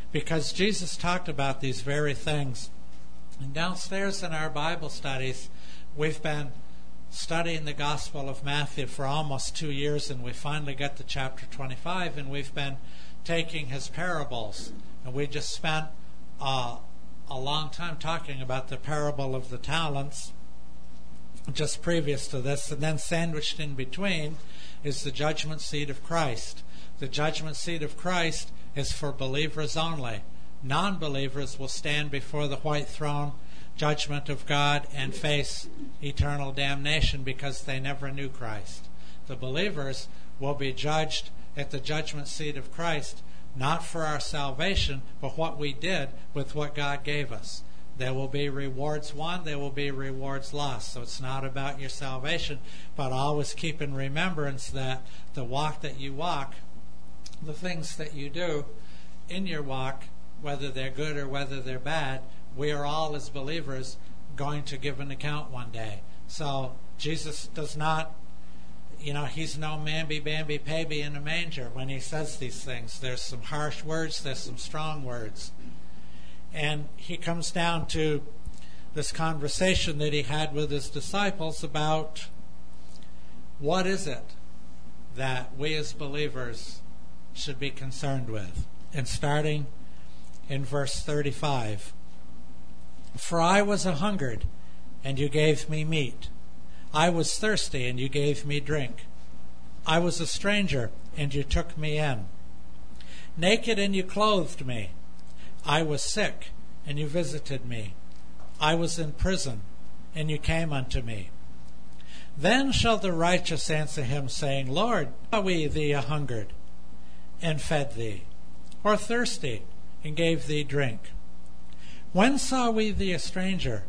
S1: Jesus talked about these very things. And downstairs in our Bible studies, we've been studying the Gospel of Matthew for almost 2 years, and we finally got to chapter 25, and we've been taking his parables. And we just spent a long time talking about the parable of the talents just previous to this, and then sandwiched in between is the judgment seat of Christ. The judgment seat of Christ is for believers only. Non-believers will stand before the white throne judgment of God and face eternal damnation because they never knew Christ. The believers will be judged at the judgment seat of Christ, not for our salvation, but what we did with what God gave us. There will be rewards won, there will be rewards lost. So it's not about your salvation, but always keep in remembrance that the walk that you walk, the things that you do in your walk, whether they're good or whether they're bad, we are all as believers going to give an account one day. So Jesus does not, he's no mamby-bamby-payby in a manger when he says these things. There's some harsh words, there's some strong words. And he comes down to this conversation that he had with his disciples about what is it that we as believers should be concerned with. And starting in verse 35, for I was a-hungered, and you gave me meat. I was thirsty, and you gave me drink. I was a stranger, and you took me in. Naked, and you clothed me. I was sick, and you visited me. I was in prison, and you came unto me. Then shall the righteous answer him, saying, Lord, saw we thee a-hungered, and fed thee, or thirsty, and gave thee drink? When saw we thee a stranger,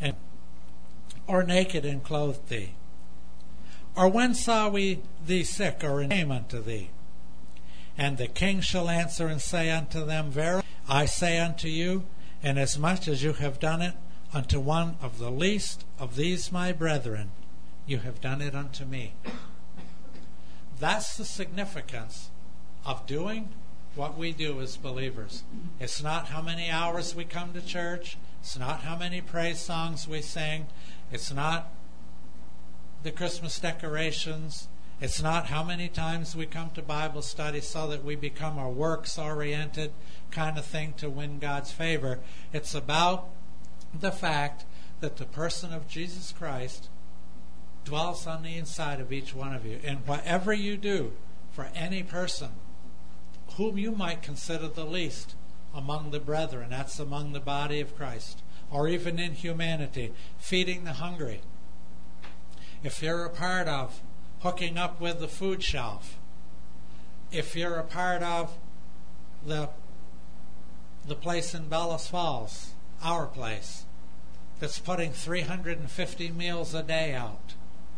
S1: or naked, and clothed thee? Or when saw we thee sick, or in came unto thee? And the king shall answer and say unto them, Verily I say unto you, inasmuch as you have done it unto one of the least of these my brethren, you have done it unto me. That's the significance of doing what we do as believers. It's not how many hours we come to church. It's not how many praise songs we sing. It's not the Christmas decorations. It's not how many times we come to Bible study so that we become a works-oriented kind of thing to win God's favor. It's about the fact that the person of Jesus Christ dwells on the inside of each one of you. And whatever you do for any person whom you might consider the least among the brethren, that's among the body of Christ, or even in humanity, feeding the hungry. If you're a part of hooking up with the food shelf, if you're a part of the place in Bellows Falls, our place, that's putting 350 meals a day out,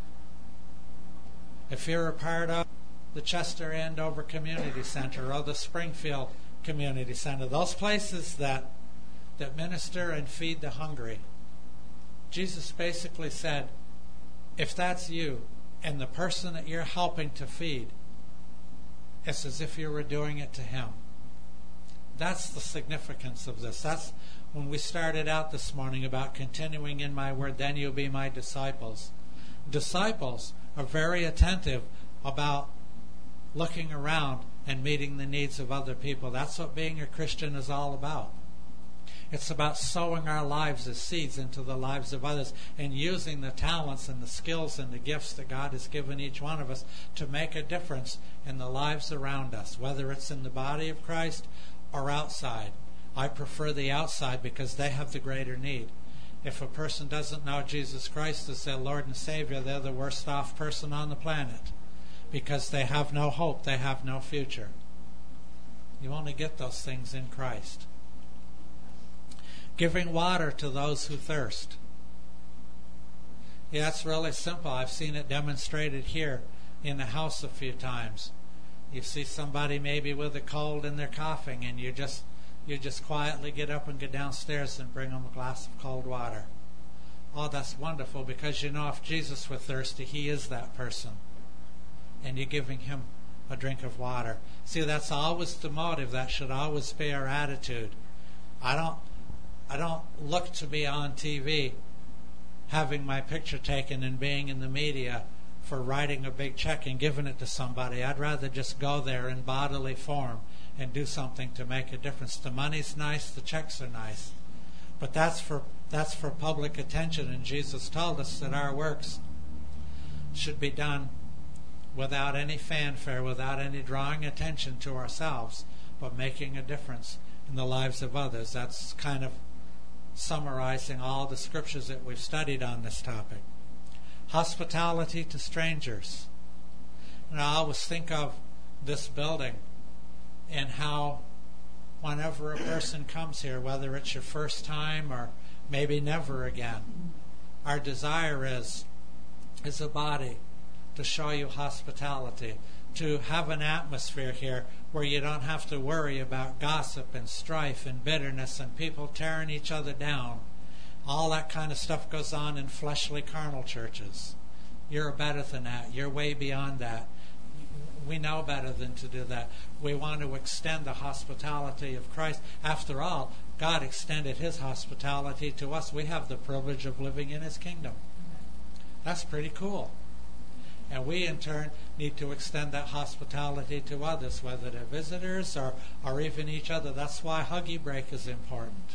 S1: if you're a part of the Chester Andover Community Center or the Springfield Community Center, those places that minister and feed the hungry, Jesus basically said, if that's you and the person that you're helping to feed, it's as if you were doing it to him. That's the significance of this. That's when we started out this morning about continuing in my word, then you'll be my disciples. Disciples are very attentive about looking around and meeting the needs of other people. That's what being a Christian is all about. It's about sowing our lives as seeds into the lives of others and using the talents and the skills and the gifts that God has given each one of us to make a difference in the lives around us, whether it's in the body of Christ or outside. I prefer the outside because they have the greater need. If a person doesn't know Jesus Christ as their Lord and Savior, they're the worst off person on the planet because they have no hope, they have no future. You only get those things in Christ. Giving water to those who thirst. Yeah, it's really simple. I've seen it demonstrated here in the house a few times. You see somebody maybe with a cold and they're coughing, and you just quietly get up and go downstairs and bring them a glass of cold water. Oh, that's wonderful, because you know if Jesus were thirsty, he is that person. And you're giving him a drink of water. See, that's always the motive. That should always be our attitude. I don't look to be on TV having my picture taken and being in the media for writing a big check and giving it to somebody. I'd rather just go there in bodily form and do something to make a difference. The money's nice, the checks are nice, but that's for public attention, and Jesus told us that our works should be done without any fanfare, without any drawing attention to ourselves, but making a difference in the lives of others. That's kind of summarizing all the scriptures that we've studied on this topic. Hospitality to strangers. And I always think of this building and how whenever a person comes here, whether it's your first time or maybe never again, our desire is as a body to show you hospitality, to have an atmosphere here where you don't have to worry about gossip and strife and bitterness and people tearing each other down. All that kind of stuff goes on in fleshly, carnal churches. You're better than that. You're way beyond that. We know better than to do that. We want to extend the hospitality of Christ. After all, God extended his hospitality to us. We have the privilege of living in his kingdom. That's pretty cool. And we, in turn, need to extend that hospitality to others, whether they're visitors or even each other. That's why Huggy Break is important.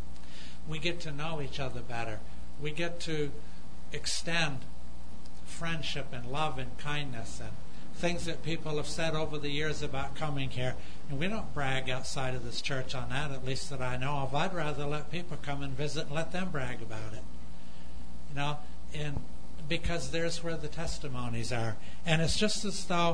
S1: We get to know each other better. We get to extend friendship and love and kindness and things that people have said over the years about coming here. And we don't brag outside of this church on that, at least that I know of. I'd rather let people come and visit and let them brag about it. You know, and because there's where the testimonies are. And it's just as though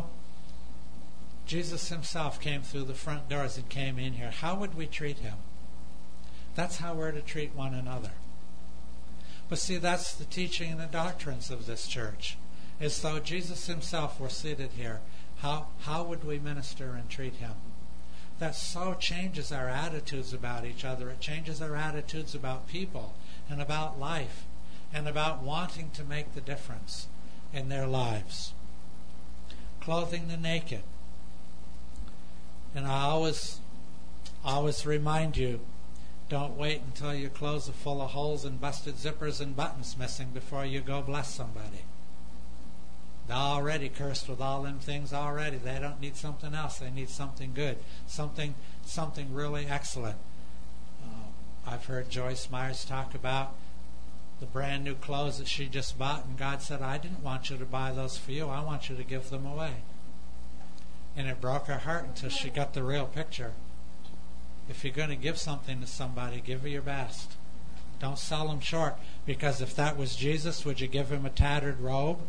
S1: Jesus himself came through the front doors and came in here. How would we treat him? That's how we're to treat one another. But see, that's the teaching and the doctrines of this church. As though Jesus himself were seated here, how would we minister and treat him? That so changes our attitudes about each other. It changes our attitudes about people and about life and about wanting to make the difference in their lives. Clothing the naked. And I always remind you, don't wait until your clothes are full of holes and busted zippers and buttons missing before you go bless somebody. They're already cursed with all them things already. They don't need something else. They need something good, something really excellent. I've heard Joyce Myers talk about the brand new clothes that she just bought, and God said, I didn't want you to buy those for you. I want you to give them away. And it broke her heart until she got the real picture. If you're going to give something to somebody, give her your best. Don't sell them short, because if that was Jesus, would you give him a tattered robe?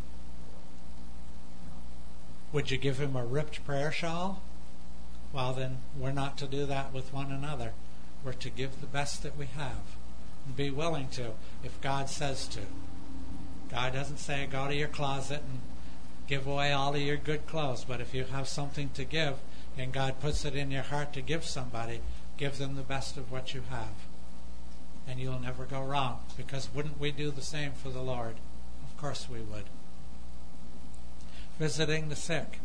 S1: Would you give him a ripped prayer shawl? Well, then we're not to do that with one another. We're to give the best that we have and be willing to if God says to. God doesn't say go to your closet and give away all of your good clothes, but if you have something to give and God puts it in your heart to give somebody, give them the best of what you have. And you'll never go wrong, because wouldn't we do the same for the Lord? Of course we would. Visiting the sick.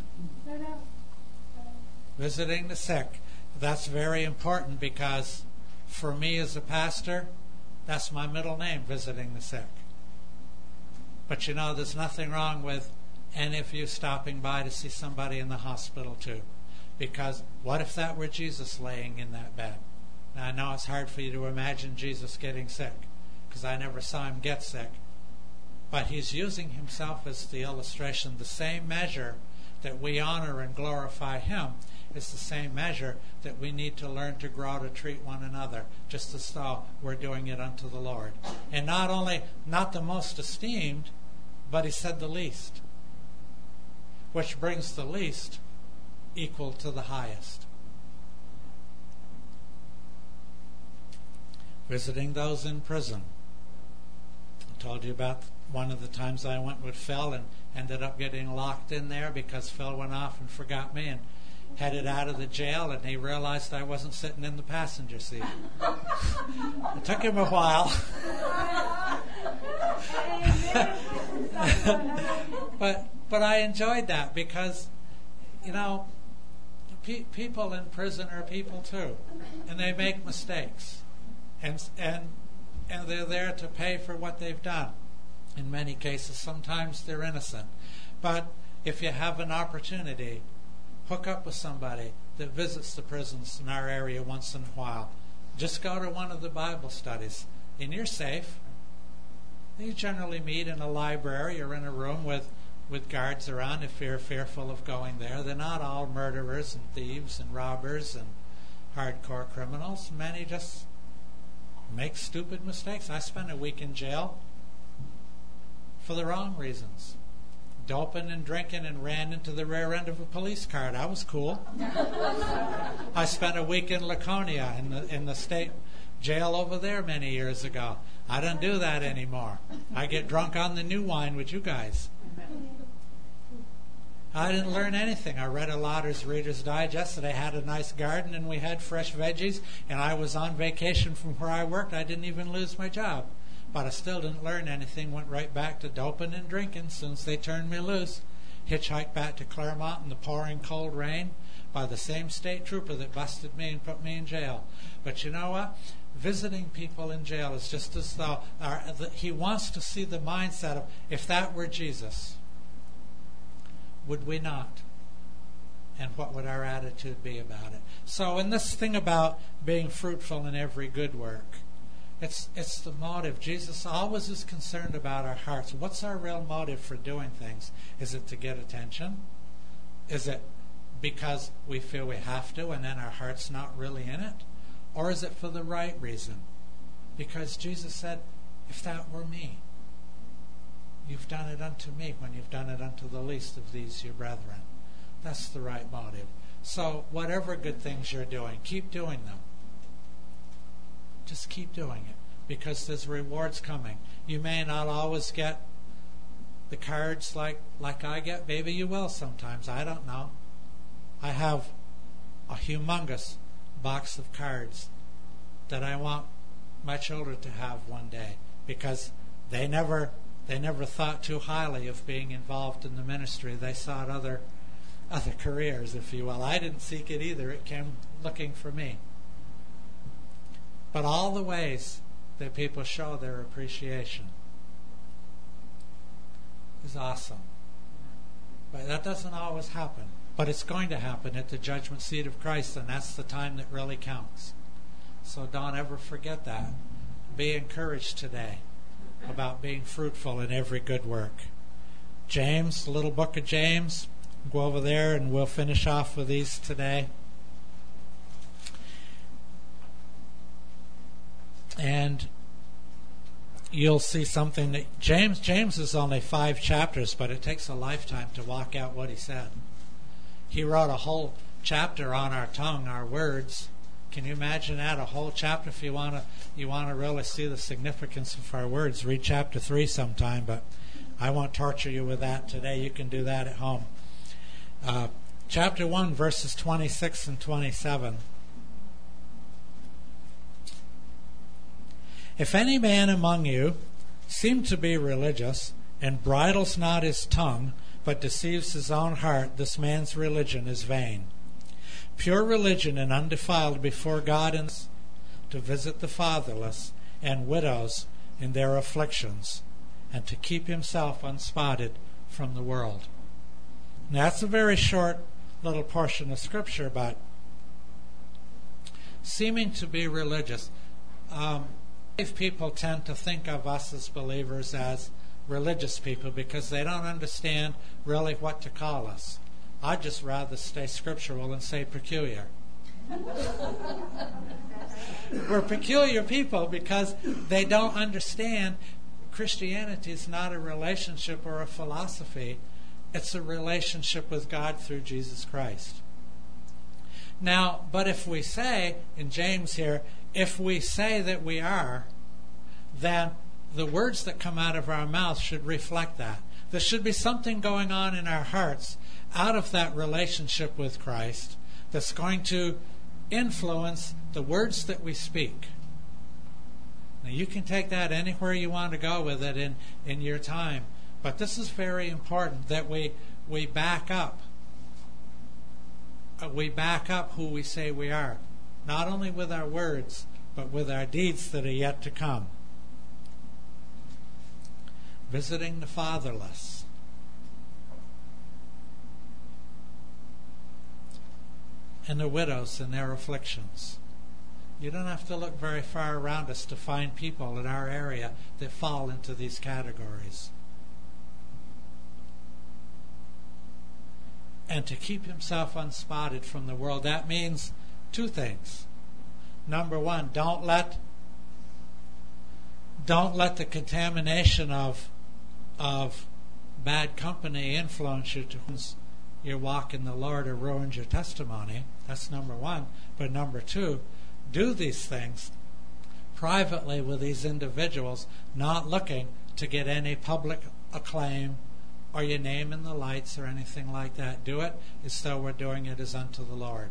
S1: Visiting the sick. That's very important, because for me as a pastor, that's my middle name, visiting the sick. But you know, there's nothing wrong with any of you stopping by to see somebody in the hospital too. Because what if that were Jesus laying in that bed? Now I know it's hard for you to imagine Jesus getting sick, because I never saw him get sick. But he's using himself as the illustration. The same measure that we honor and glorify him is the same measure that we need to learn to grow to treat one another, just as though we're doing it unto the Lord. And not the most esteemed, but he said the least, which brings the least equal to the highest. Visiting those in prison. I told you about one of the times I went with Phil and ended up getting locked in there because Phil went off and forgot me and headed out of the jail, and he realized I wasn't sitting in the passenger seat. It took him a while. But I enjoyed that, because, you know, people in prison are people too, and they make mistakes, and they're there to pay for what they've done. In many cases, sometimes they're innocent. But if you have an opportunity, hook up with somebody that visits the prisons in our area once in a while. Just go to one of the Bible studies, and you're safe. You generally meet in a library or in a room with guards around if you're fearful of going there. They're not all murderers and thieves and robbers and hardcore criminals. Many just make stupid mistakes. I spent a week in jail for the wrong reasons. Doping and drinking and ran into the rear end of a police car. That was cool. I spent a week in Laconia in the state jail over there many years ago. I don't do that anymore. I get drunk on the new wine with you guys. I didn't learn anything. I read a Lauder's Reader's Digest, and I had a nice garden, and we had fresh veggies, and I was on vacation from where I worked. I didn't even lose my job. But I still didn't learn anything. Went right back to doping and drinking as soon as they turned me loose. Hitchhiked back to Claremont in the pouring cold rain by the same state trooper that busted me and put me in jail. But you know what? Visiting people in jail is just as though he wants to see the mindset of, if that were Jesus, would we not? And what would our attitude be about it? So in this thing about being fruitful in every good work, it's the motive. Jesus always is concerned about our hearts. What's our real motive for doing things? Is it to get attention? Is it because we feel we have to and then our heart's not really in it? Or is it for the right reason? Because Jesus said, if that were me, you've done it unto me when you've done it unto the least of these your brethren. That's the right motive. So whatever good things you're doing, keep doing them. Just keep doing it, because there's rewards coming. You may not always get the cards like I get? Maybe you will sometimes. I don't know. I have a humongous box of cards that I want my children to have one day, because they never thought too highly of being involved in the ministry. They sought other careers, if you will. I didn't seek it either. It came looking for me. But all the ways that people show their appreciation is awesome. But that doesn't always happen. But it's going to happen at the judgment seat of Christ, and that's the time that really counts. So don't ever forget that. Be encouraged today about being fruitful in every good work. James, the little book of James, go over there and we'll finish off with these today. And you'll see something that James is only 5 chapters, but it takes a lifetime to walk out what he said. He wrote a whole chapter on our tongue, our words. Can you imagine that? A whole chapter. If you want to really see the significance of our words, read chapter 3 sometime, but I won't torture you with that today. You can do that at home. Chapter 1, verses 26 and 27. If any man among you seem to be religious, and bridles not his tongue, but deceives his own heart, this man's religion is vain. Pure religion and undefiled before God is to visit the fatherless and widows in their afflictions, and to keep himself unspotted from the world. Now, that's a very short little portion of Scripture, but seeming to be religious. People tend to think of us as believers as religious people because they don't understand really what to call us. I'd just rather stay scriptural and say peculiar. We're peculiar people because they don't understand Christianity is not a relationship or a philosophy. It's a relationship with God through Jesus Christ. Now, but if we say, in James here, if we say that we are, then the words that come out of our mouth should reflect that. There should be something going on in our hearts out of that relationship with Christ that's going to influence the words that we speak. Now, you can take that anywhere you want to go with it in your time, but this is very important that we back up. We back up who we say we are, not only with our words, but with our deeds that are yet to come. Visiting the fatherless. And the widows in their afflictions. You don't have to look very far around us to find people in our area that fall into these categories. And to keep himself unspotted from the world. That means 2 things. Number 1, don't let the contamination of bad company influence you to your walk in the Lord or ruins your testimony. That's number 1. But number 2, do these things privately with these individuals, not looking to get any public acclaim or your name in the lights or anything like that. Do it as though we're doing it as unto the Lord.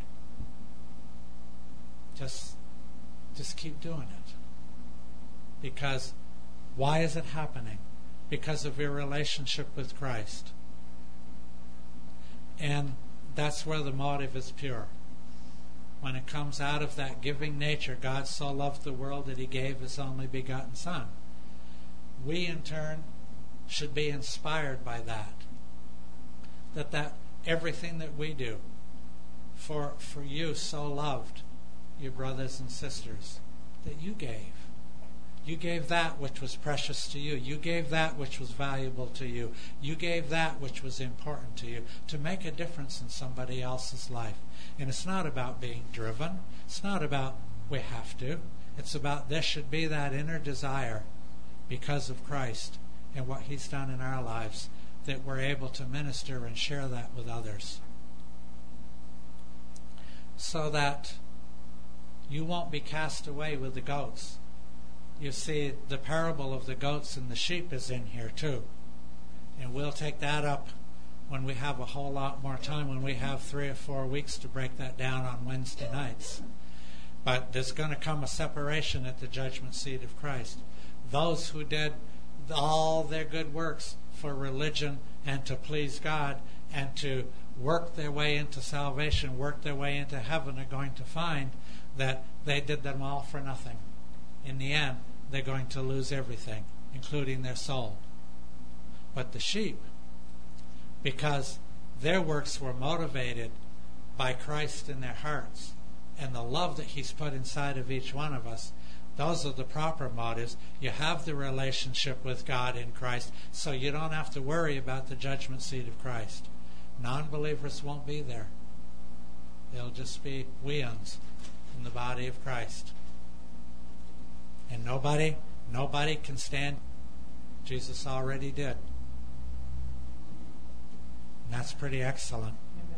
S1: Just keep doing it. Because why is it happening? Because of your relationship with Christ. And that's where the motive is pure. When it comes out of that giving nature, God so loved the world that he gave his only begotten Son. We in turn should be inspired by that. That everything that we do for you so loved your brothers and sisters that you gave. You gave that which was precious to you. You gave that which was valuable to you. You gave that which was important to you to make a difference in somebody else's life. And it's not about being driven. It's not about we have to. It's about there should be that inner desire because of Christ and what he's done in our lives that we're able to minister and share that with others. So that you won't be cast away with the goats. You see, the parable of the goats and the sheep is in here too. And we'll take that up when we have a whole lot more time, when we have 3 or 4 weeks to break that down on Wednesday nights. But there's going to come a separation at the judgment seat of Christ. Those who did all their good works for religion and to please God and to work their way into salvation, work their way into heaven, are going to find that they did them all for nothing. In the end, they're going to lose everything, including their soul. But the sheep, because their works were motivated by Christ in their hearts and the love that He's put inside of each one of us, those are the proper motives. You have the relationship with God in Christ, so you don't have to worry about the judgment seat of Christ. Non-believers won't be there. They'll just be weans in the body of Christ. And nobody can stand. Jesus already did. And that's pretty excellent.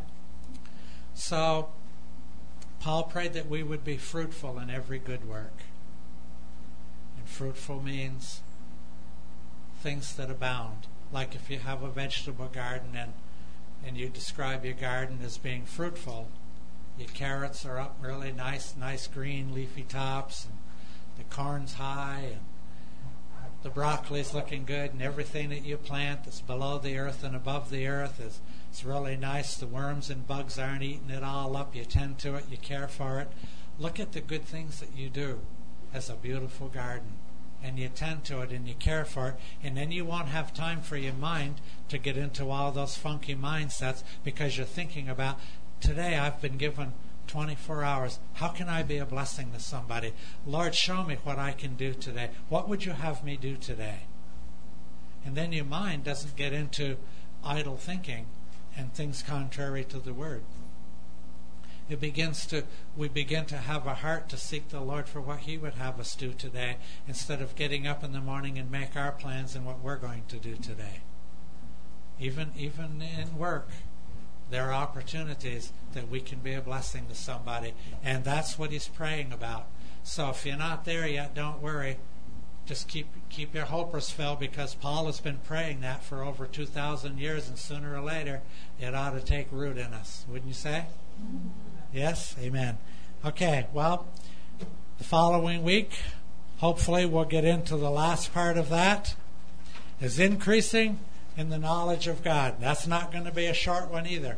S1: So, Paul prayed that we would be fruitful in every good work. And fruitful means things that abound. Like if you have a vegetable garden and you describe your garden as being fruitful, your carrots are up really nice green leafy tops, and the corn's high, and the broccoli's looking good, and everything that you plant that's below the earth and above the earth is really nice. The worms and bugs aren't eating it all up. You tend to it, you care for it. Look at the good things that you do as a beautiful garden, and you tend to it and you care for it, and then you won't have time for your mind to get into all those funky mindsets, because you're thinking about, today I've been given 24 hours. How can I be a blessing to somebody? Lord, show me what I can do today. What would you have me do today? And then your mind doesn't get into idle thinking and things contrary to the Word. We begin to have a heart to seek the Lord for what He would have us do today, instead of getting up in the morning and make our plans and what we're going to do today. Even in work, there are opportunities that we can be a blessing to somebody, and that's what he's praying about. So if you're not there yet, don't worry. Just keep your hopers filled, because Paul has been praying that for over 2,000 years, and sooner or later it ought to take root in us. Wouldn't you say? Yes? Amen. Okay, well, the following week, hopefully we'll get into the last part of that, is increasing in the knowledge of God. That's not going to be a short one either.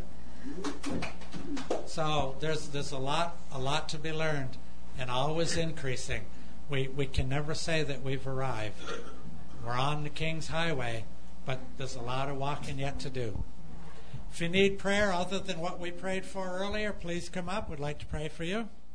S1: So there's a lot to be learned, and always increasing. We can never say that we've arrived. We're on the King's Highway, but there's a lot of walking yet to do. If you need prayer other than what we prayed for earlier, please come up. We'd like to pray for you.